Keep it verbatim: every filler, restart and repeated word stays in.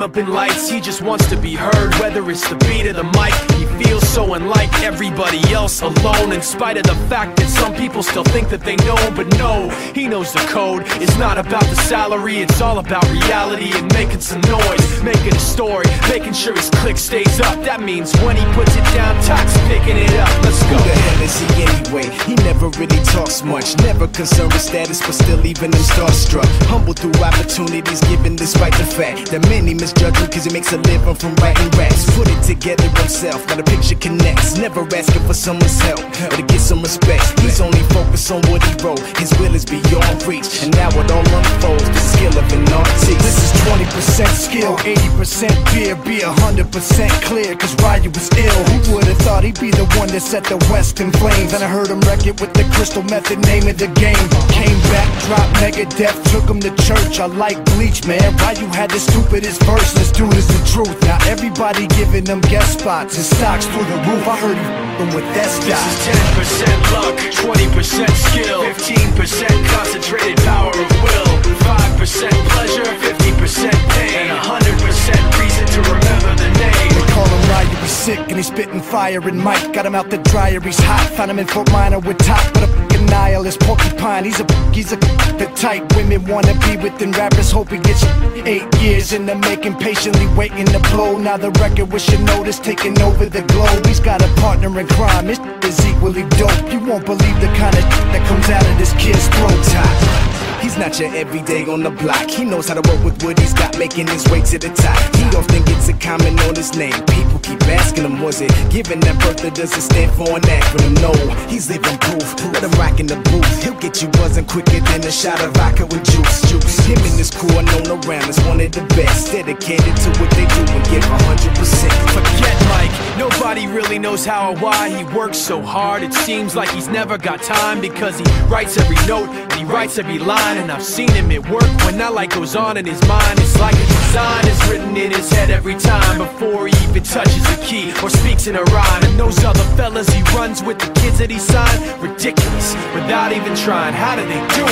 up in lights, he just wants to be heard. Whether it's the beat or the mic, he feels so unlike everybody else, alone. In spite of the fact that some people still think that they know, but no, he knows the code. It's not about the salary, it's all about reality and making some noise, making a story, making sure his click stays up. That means when he puts it down, Tox picking it up. Let's go. Who the hell is he anyway? He never really talks much, never concerned with status, but still even him starstruck. Humble through opportunities given despite the fact that many misjudge him cause he makes a living from writing raps. Put it together himself, now the picture connects, never asking for someone's help or to get some respect. He's only focused on what he wrote, his will is beyond reach, and now it all unfolds, the skill of an artist. This is twenty percent skill, eighty percent beer, be one hundred percent clear, cause Ryu was ill. Who would've thought he'd be the one that set the West in flames? And I heard him wreck it with the Crystal Method, name of the game. Came back, dropped Megadeth, took him to church. I like Bleach, man. Ryu had the stupidest verse, let's do this the truth. Now everybody giving them guest spots and stocks through the roof. I heard he f***ing with that This stock. is ten percent luck, twenty percent skill, fifteen percent concentrated power of will, five percent pleasure, fifty percent pain, and one hundred percent reason to remember the name. They call him Ryu, he's sick and he's spitting fire. And Mike got him out the dryer, he's hot. Found him in Fort Minor with top, but a f***ing nihilist porcupine. He's a he's a the type women wanna be within rappers. Hope he gets eight years in the making, patiently waiting to blow. Now the record with your notice taking over the globe. He's got a partner in crime, his is equally dope. You won't believe the kind of that comes out of this kid's throat. He's not your everyday on the block. He knows how to work with what he's got, making his way to the top. He often gets a comment on his name. People keep asking him, was it given that birth that doesn't stand for an acronym? No, he's living proof. Let him rock in the booth. He'll get you buzzing quicker than a shot of vodka with juice. Juice. Him and his crew are known around as one of the best, dedicated to what they do and give one hundred percent. Forget Mike, nobody really knows how or why he works so hard. It seems like he's never got time because he writes every note and he writes every line. And I've seen him at work when that light goes on in his mind. It's like a design is written in his head every time before he even touches a key or speaks in a rhyme. And those other fellas he runs with, the kids that he signed, ridiculous, without even trying. How do they do it?